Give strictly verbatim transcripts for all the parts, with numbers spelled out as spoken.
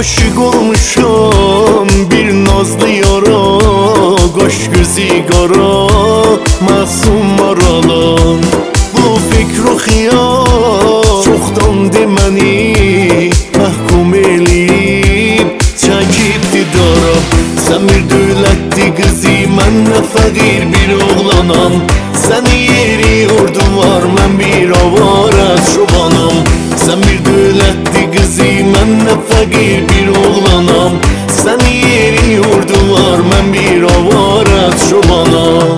aşık olmuşum bir nazlı yara, Qaş gözü qara, masum maralan. Bu fikru xiyal çoxdan deməni məhkum eləyib çəkib didara. Sən bir dövlətli qızı, mən nə fəqir bir oğlanam. Səni yeri yurdum var, mən bir avara çobanam. Sən bir dövlətli qızı, mən nə fəqir bir oğlanam. Səni yeri yurdum var, mən bir avara çobanam.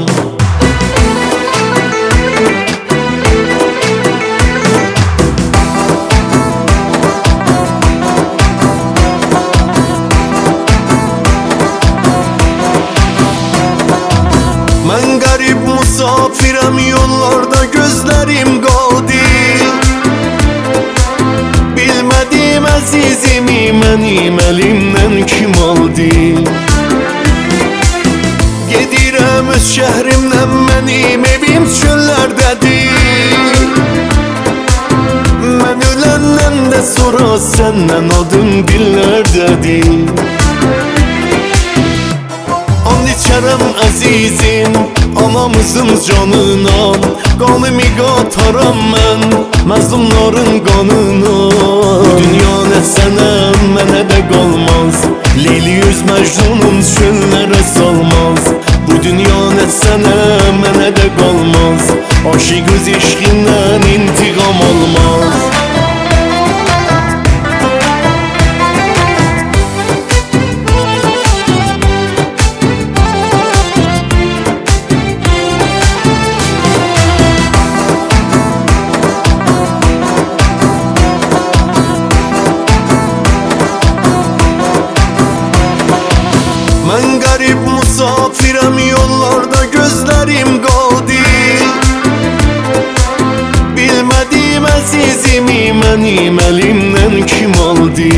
Mən qərib musafirəm, yollarda gözlərim qaldı. Bilmədim əzizimi mənim əlimdən kim aldı. Gedirəm öz şəhrimdən, mənim evim çöllərdədir. Mən öləndən də sonra səndən adım dillərdədir. And içərəm əzizim, anamızın canına. Qanımı qataram mən məzlumların qanına. Bu dünya nə sənə, mənə də qalmaz. Leyli yüz Məcnunun çöllərə salmaz. Bu dünya nə sənə, mənə də qalmaz. Aşiq öz eşqindən intiqam almaz. Mən qərib musafirəm, yollarda gözlərim qaldı. Bilmədim əzizimi mənim əlimdən kim aldı.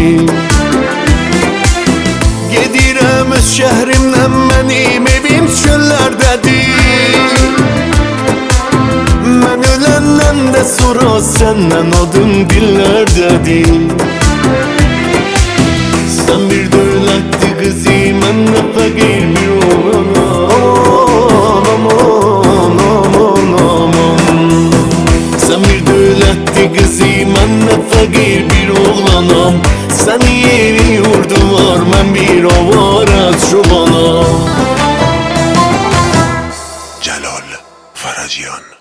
Gedirəm öz şəhrimdən, mənim evim çöllərdədir. Mən öləndən də sonra səndən adım dillərdədir. Sən bir dövlətli qızı, mən nə fəqir bir oğlanam. Aman, aman, aman. Sən bir dövlətli qızı, mən nə fəqir bir oğlanam. Səni yeri yurdum var, mən bir avara çobanam. Celal Faraciyan.